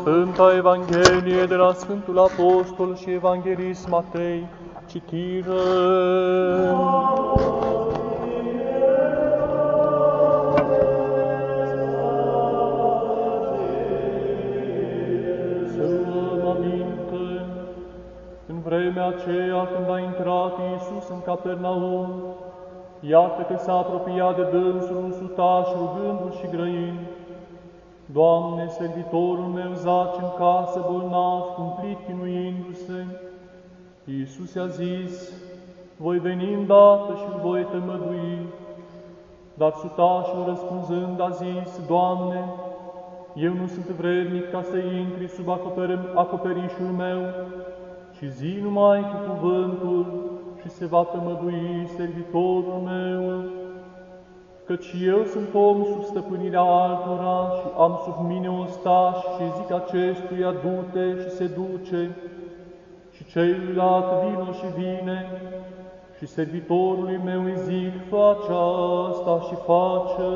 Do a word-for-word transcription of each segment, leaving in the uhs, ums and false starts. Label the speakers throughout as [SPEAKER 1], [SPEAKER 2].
[SPEAKER 1] Sfânta Evanghelie de la Sfântul Apostol și Evanghelist Matei, citire. Să luăm aminte, în vremea aceea când a intrat Iisus în Capernaum, iată că s-a apropiat de dânsul un sutaș rugându-l și grăind: Doamne, servitorul meu zace în casă bolnav, cumplit chinuindu-se. Iisus i-a zis: voi veni îndată și-l voi tămădui. Dar sutașul răspunzând a zis: Doamne, eu nu sunt vrednic ca să intri sub acoperișul meu, ci zi numai cu cuvântul și se va tămădui servitorul meu. Căci eu sunt om sub stăpânirea altora și am sub mine ostaș și zic acestuia: du-te, și se duce, și celuilalt vino și vine, și servitorului meu îi zic: face asta și face.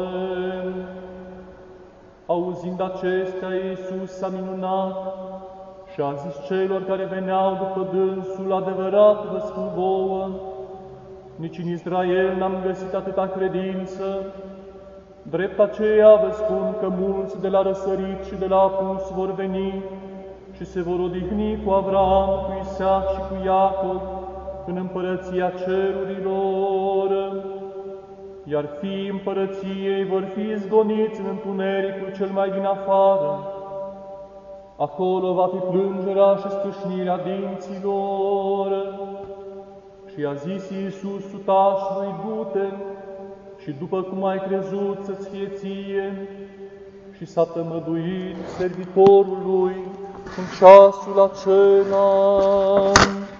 [SPEAKER 1] Auzind acestea, Iisus s-a minunat și a zis celor care veneau după dânsul: adevărat vă spun vouă, nici în Israel n-am găsit atâta credință. Drept aceea vă spun că mulți de la răsărit și de la apus vor veni și se vor odihni cu Avram, cu Isaac și cu Iacov în împărăția cerurilor, iar fiii împărăției vor fi izgoniți în întunericul cel mai din afară. Acolo va fi plângerea și scrâșnirea dinților. Și a zis Iisus sutașului: du-te și după cum ai crezut să-ți fie ție. Și s-a tămăduit servitorului în ceasul acela.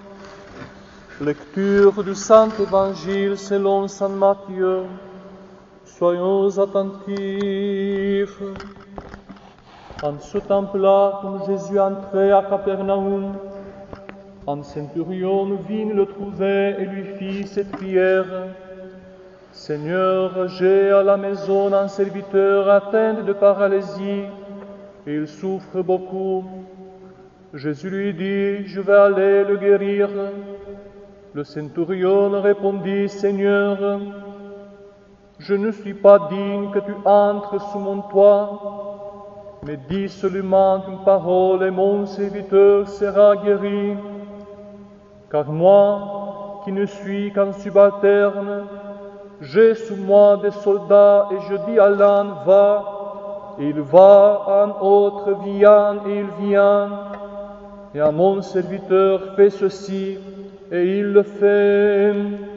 [SPEAKER 1] Lecture du Saint Évangile selon Saint Matthieu. Soyons attentifs. En ce temps-là, comme Jésus entrait à Capernaum, un centurion vint le trouver et lui fit cette prière: Seigneur, j'ai à la maison un serviteur atteint de paralysie, et il souffre beaucoup. Jésus lui dit: je vais aller le guérir. Le centurion répondit: Seigneur, je ne suis pas digne que tu entres sous mon toit, mais dis seulement une parole et mon serviteur sera guéri. Car moi, qui ne suis qu'un subalterne, j'ai sous moi des soldats et je dis à l'un: va, et il va, à un autre: viens, et il vient, et à mon serviteur: fais ceci, et il le fait.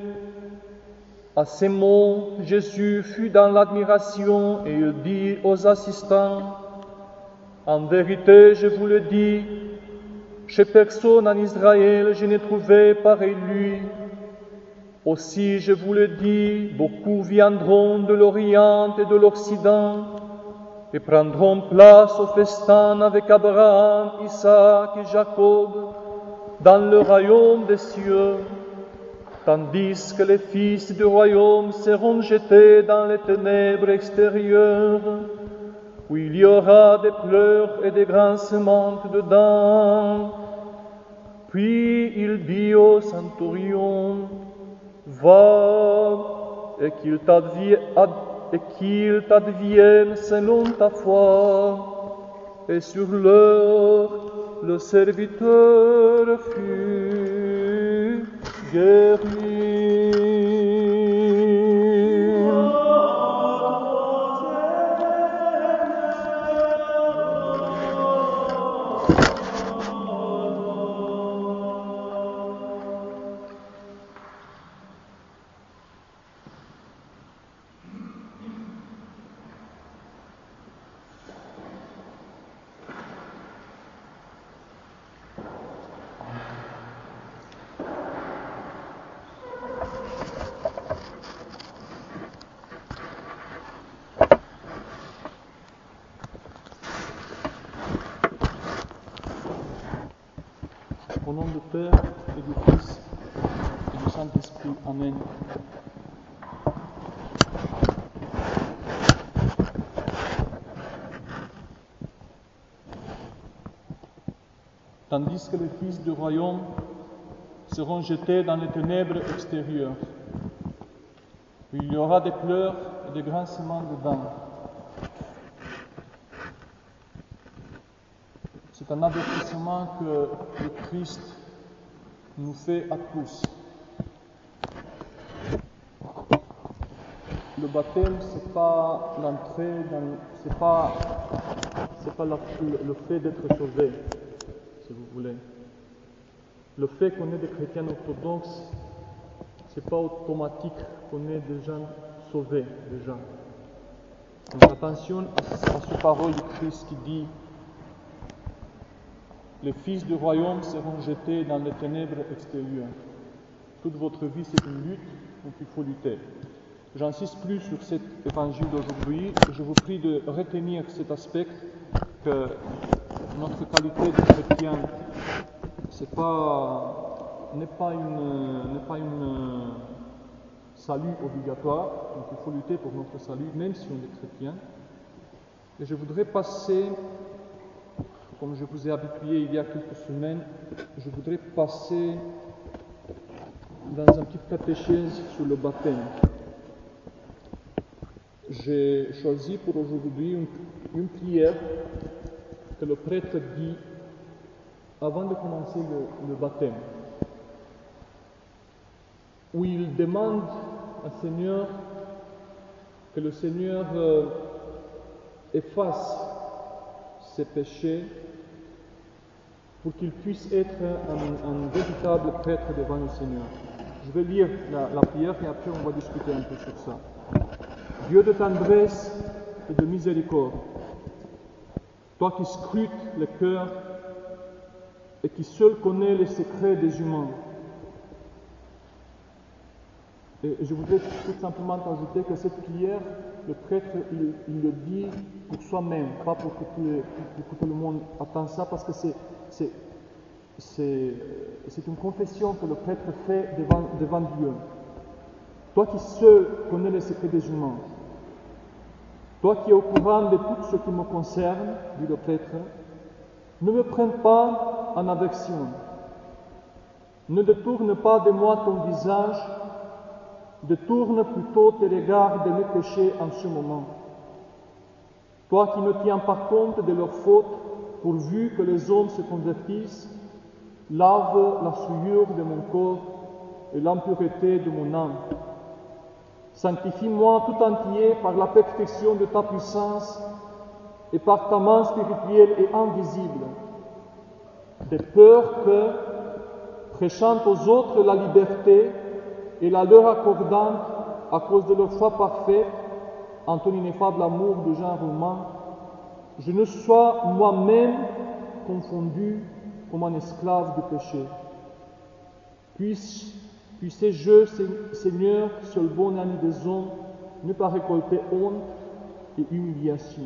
[SPEAKER 1] À ces mots, Jésus fut dans l'admiration et il dit aux assistants: en vérité, je vous le dis, chez personne en Israël je n'ai trouvé pareil lui. Aussi, je vous le dis, beaucoup viendront de l'Orient et de l'Occident et prendront place au festin avec Abraham, Isaac et Jacob dans le royaume des cieux, tandis que les fils du royaume seront jetés dans les ténèbres extérieures, où il y aura des pleurs et des grincements de dents. Puis il dit au centurion: va, et qu'il t'advienne, et qu'il t'advienne selon ta foi. Et sur l'heure, le serviteur fut guéri. tandis que les fils du royaume seront jetés dans les ténèbres extérieures. Il y aura des pleurs et des grincements de dents. C'est un avertissement que le Christ nous fait à tous. Le baptême, c'est pas l'entrée, dans, c'est pas, c'est pas la, le, le fait d'être sauvé, si vous voulez. Le fait qu'on est des chrétiens orthodoxes, c'est pas automatique qu'on est déjà sauvés, déjà. Donc attention à, à cette parole du Christ qui dit « Les fils du royaume seront jetés dans les ténèbres extérieures. » Toute votre vie, c'est une lutte, donc il faut lutter. J'insiste plus sur cet évangile d'aujourd'hui. Je vous prie de retenir cet aspect que notre qualité de chrétien c'est pas, n'est pas une, n'est pas une salut obligatoire. Donc il faut lutter pour notre salut, même si on est chrétien. Et je voudrais passer, comme je vous ai habitué il y a quelques semaines, je voudrais passer dans un petit catéchèse sur le baptême. J'ai choisi pour aujourd'hui une, une prière que le prêtre dit avant de commencer le, le baptême, où il demande au Seigneur que le Seigneur euh, efface ses péchés pour qu'il puisse être un, un véritable prêtre devant le Seigneur. Je vais lire la, la prière et après on va discuter un peu sur ça. Dieu de tendresse et de miséricorde, toi qui scrutes le cœur et qui seul connais les secrets des humains. Et je voudrais tout simplement ajouter que cette prière, le prêtre, il, il le dit pour soi-même, pas pour que, tout, pour que tout le monde attende ça, parce que c'est, c'est, c'est, c'est une confession que le prêtre fait devant, devant Dieu. Toi qui seul connais les secrets des humains, toi qui es au courant de tout ce qui me concerne, dit le prêtre, ne me prends pas en aversion. Ne détourne pas de moi ton visage, détourne plutôt tes regards de mes péchés en ce moment. Toi qui ne tiens pas compte de leurs fautes, pourvu que les hommes se convertissent, lave la souillure de mon corps et l'impureté de mon âme. Sanctifie-moi tout entier par la perfection de ta puissance et par ta main spirituelle et invisible, de peur que, prêchant aux autres la liberté et la leur accordant à cause de leur foi parfaite, en ton ineffable amour de genre humain, je ne sois moi-même confondu comme un esclave du péché. Puisse Puissais-je, Seigneur, seul bon ami des hommes, ne pas récolter honte et humiliation.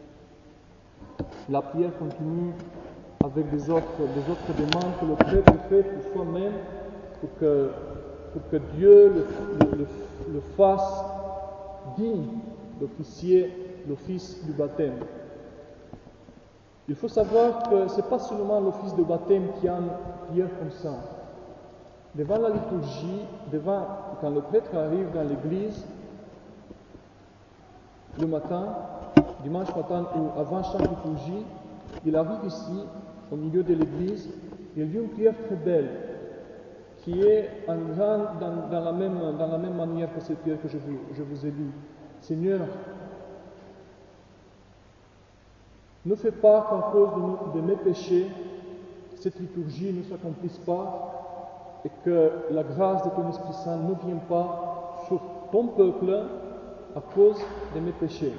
[SPEAKER 1] La prière continue avec des autres, des autres demandes que le prêtre fait pour soi-même, pour que, pour que Dieu le, le, le fasse digne d'officier l'office du baptême. Il faut savoir que ce n'est pas seulement l'office de baptême qui a une prière comme ça. Devant la liturgie, devant, quand le prêtre arrive dans l'église, le matin, dimanche matin ou avant chaque liturgie, il arrive ici, au milieu de l'église, et il dit une prière très belle, qui est en genre dans, dans, la même, dans la même manière que cette prière que je vous, je vous ai lue. Seigneur, ne fais pas qu'à cause de, de mes péchés, cette liturgie ne s'accomplisse pas, et que la grâce de ton Esprit Saint ne vienne pas sur ton peuple à cause de mes péchés.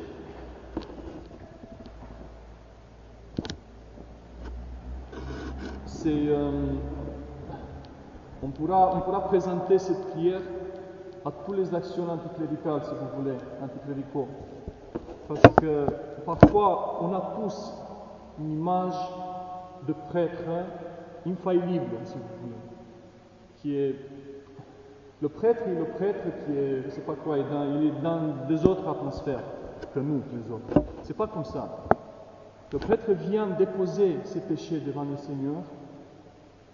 [SPEAKER 1] C'est, euh, on, pourra, on pourra présenter cette prière à toutes les actions anticléricales, si vous voulez, anticléricaux. Parce que parfois, on a tous une image de prêtre infaillible, si vous voulez. Qui est le prêtre et le prêtre qui est, je ne sais pas quoi, il est, dans, il est dans des autres atmosphères que nous, les autres. C'est pas comme ça. Le prêtre vient déposer ses péchés devant le Seigneur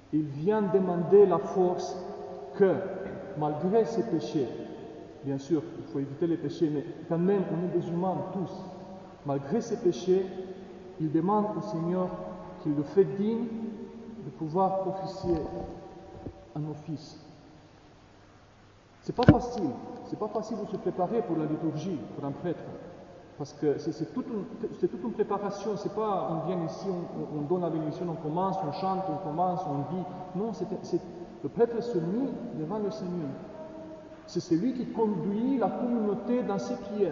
[SPEAKER 1] il vient demander la force que, malgré ses péchés, bien sûr, il faut éviter les péchés, mais quand même, on est des humains tous, malgré ses péchés, il demande au Seigneur qu'il le fait digne de pouvoir officier un office. C'est pas facile, c'est pas facile de se préparer pour la liturgie, pour un prêtre, parce que c'est, c'est, toute, une, c'est toute une préparation, c'est pas on vient ici, on, on donne la bénédiction, on commence, on chante, on commence, on dit. Non, c'est, c'est, le prêtre se mit devant le Seigneur. C'est celui qui conduit la communauté dans ses prières.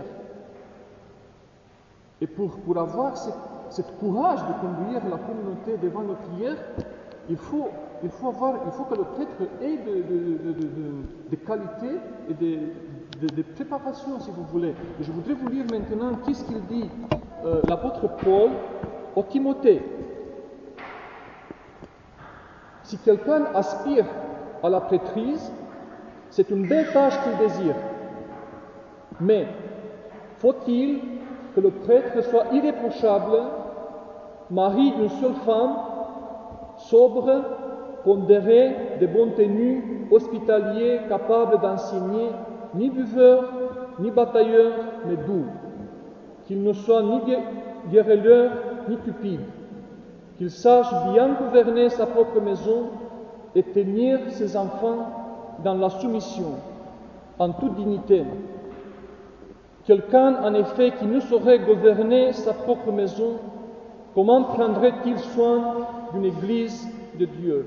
[SPEAKER 1] Et pour, pour avoir cette, cette courage de conduire la communauté devant nos prières, il faut, il faut, avoir, il faut que le prêtre ait de, de, de, de, de, de qualités et de, de, de préparation, si vous voulez. Et je voudrais vous lire maintenant qu'est-ce qu'il dit euh, l'apôtre Paul au Timothée. Si quelqu'un aspire à la prêtrise, c'est une belle tâche qu'il désire. Mais faut-il que le prêtre soit irréprochable, marie une seule femme, sobre, pondéré, de bonne tenue, hospitalier, capable d'enseigner, ni buveur, ni batailleur, mais doux, qu'il ne soit ni guérilleur, ni cupide, qu'il sache bien gouverner sa propre maison et tenir ses enfants dans la soumission, en toute dignité. Quelqu'un, en effet, qui ne saurait gouverner sa propre maison, comment prendrait-il soin d'une église de Dieu?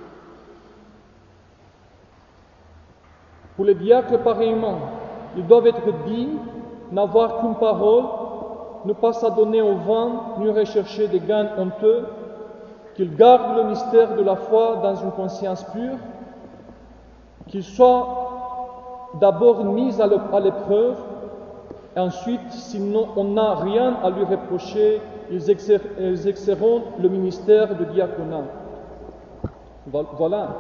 [SPEAKER 1] Pour les diacres, pareillement, ils doivent être dignes, n'avoir qu'une parole, ne pas s'adonner au vent, ni rechercher des gains honteux, qu'ils gardent le mystère de la foi dans une conscience pure, qu'ils soient d'abord mis à l'épreuve, et ensuite, si on n'a rien à lui reprocher, ils exerceront le ministère de diaconat. Voilà.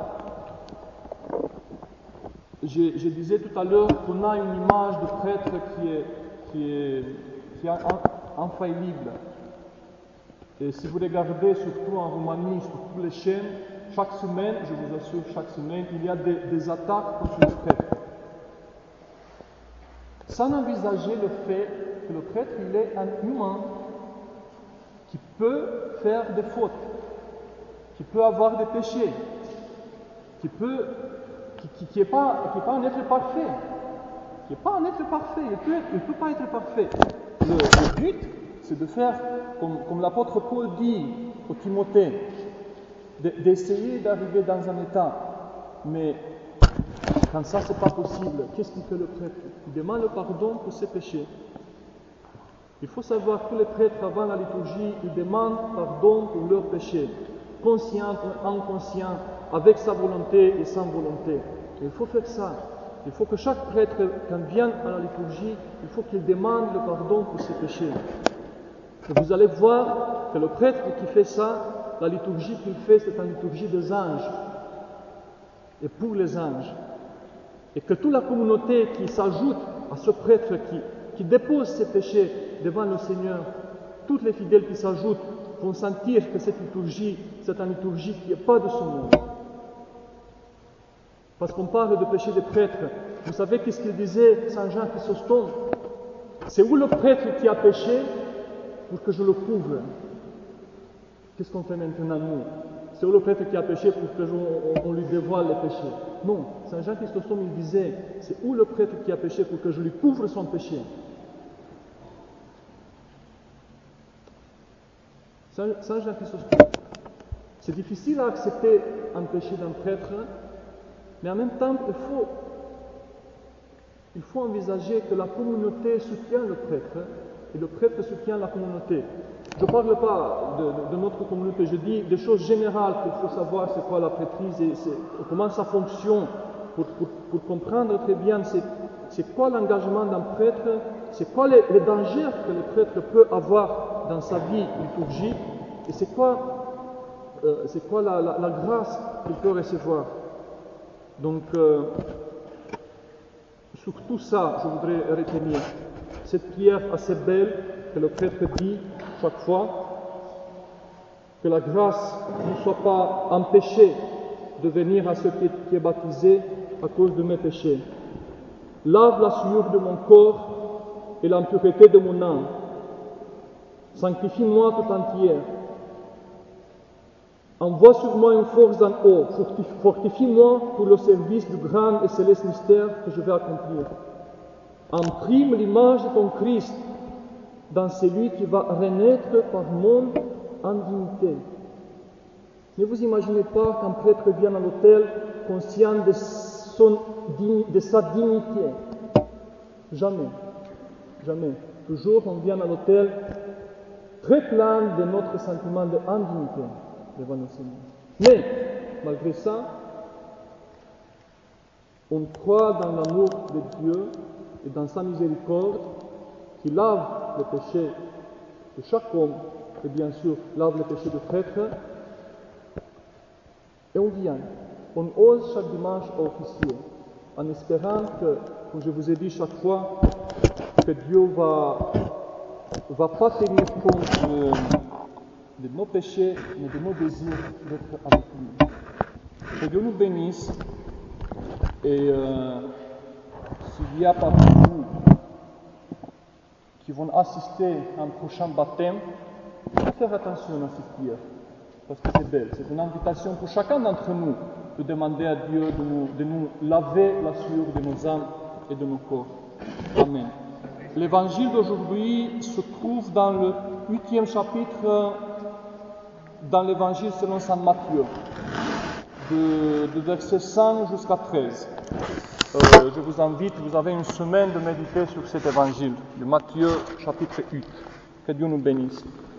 [SPEAKER 1] Je, je disais tout à l'heure qu'on a une image de prêtre qui est, qui est, qui est infaillible. Et si vous regardez surtout en Roumanie, sur toutes les chaînes, chaque semaine, je vous assure, chaque semaine, il y a des, des attaques contre le prêtre. Sans envisager le fait que le prêtre, il est un humain qui peut faire des fautes, qui peut avoir des péchés, qui peut, qui n'est pas, qui pas un être parfait, qui n'est pas un être parfait, il ne peut, il peut pas être parfait. Le, le but, c'est de faire, comme, comme l'apôtre Paul dit au Timothée, de, d'essayer d'arriver dans un état, mais quand ça, ce n'est pas possible, qu'est-ce qu'il fait le prêtre? Il demande le pardon pour ses péchés. Il faut savoir que les prêtres, avant la liturgie, ils demandent pardon pour leurs péchés, conscient ou inconscient, avec sa volonté et sans volonté. Et il faut faire ça. Il faut que chaque prêtre, quand il vient à la liturgie, il faut qu'il demande le pardon pour ses péchés. Et vous allez voir que le prêtre qui fait ça, la liturgie qu'il fait, c'est une liturgie des anges. Et pour les anges. Et que toute la communauté qui s'ajoute à ce prêtre qui, qui dépose ses péchés devant le Seigneur, tous les fidèles qui s'ajoutent vont sentir que cette liturgie, c'est une liturgie qui n'est pas de ce monde. Parce qu'on parle de péché des prêtres. Vous savez qu'est-ce qu'il disait Saint Jean Chrysostome? C'est où le prêtre qui a péché pour que je le couvre? Qu'est-ce qu'on fait maintenant nous? C'est où le prêtre qui a péché pour que on, on lui dévoile les péchés? Non, Saint Jean Chrysostome il disait, c'est où le prêtre qui a péché pour que je lui couvre son péché? Saint, Saint Jean Chrysostome. C'est difficile à accepter un péché d'un prêtre, mais en même temps, il faut, il faut envisager que la communauté soutient le prêtre et le prêtre soutient la communauté. Je ne parle pas de, de, de notre communauté, je dis des choses générales qu'il faut savoir c'est quoi la prêtrise et comment ça fonctionne pour, pour, pour comprendre très bien c'est, c'est quoi l'engagement d'un prêtre, c'est quoi les, les dangers que le prêtre peut avoir dans sa vie liturgique et c'est quoi, euh, c'est quoi la, la, la grâce qu'il peut recevoir. Donc, euh, sur tout ça, je voudrais retenir cette prière assez belle que le prêtre dit chaque fois, que la grâce ne soit pas empêchée de venir à ce qui est baptisé à cause de mes péchés. Lave la souillure de mon corps et l'impureté de mon âme. Sanctifie-moi tout entière. Envoie sur moi une force en haut. Fortifie-moi pour le service du grand et céleste mystère que je vais accomplir. Imprime l'image de ton Christ dans celui qui va renaître par monde en dignité. Ne vous imaginez pas qu'un prêtre vienne à l'autel conscient de, son, de sa dignité. Jamais. Jamais. Toujours on vient à l'autel très plein de notre sentiment d'indignité devant le Seigneur. Mais, malgré ça, on croit dans l'amour de Dieu et dans sa miséricorde qui lave le péché de chaque homme et bien sûr lave le péché du prêtre. Et on vient, on ose chaque dimanche à officier, en espérant que, comme je vous ai dit chaque fois, que Dieu va ne va pas tenir compte de, de nos péchés, mais de nos désirs d'être avec lui. Que Dieu nous bénisse et euh, s'il y a parmi vous qui vont assister à un prochain baptême, il faut faire attention à cette prière. Parce que c'est belle, c'est une invitation pour chacun d'entre nous de demander à Dieu de nous, de nous laver la souillure de nos âmes et de nos corps. Amen. L'évangile d'aujourd'hui se trouve dans le huitième chapitre, dans l'évangile selon saint Matthieu, de, de verset cinq jusqu'à treize. Euh, je vous invite, vous avez une semaine de méditer sur cet évangile, de Matthieu chapitre huit. Que Dieu nous bénisse.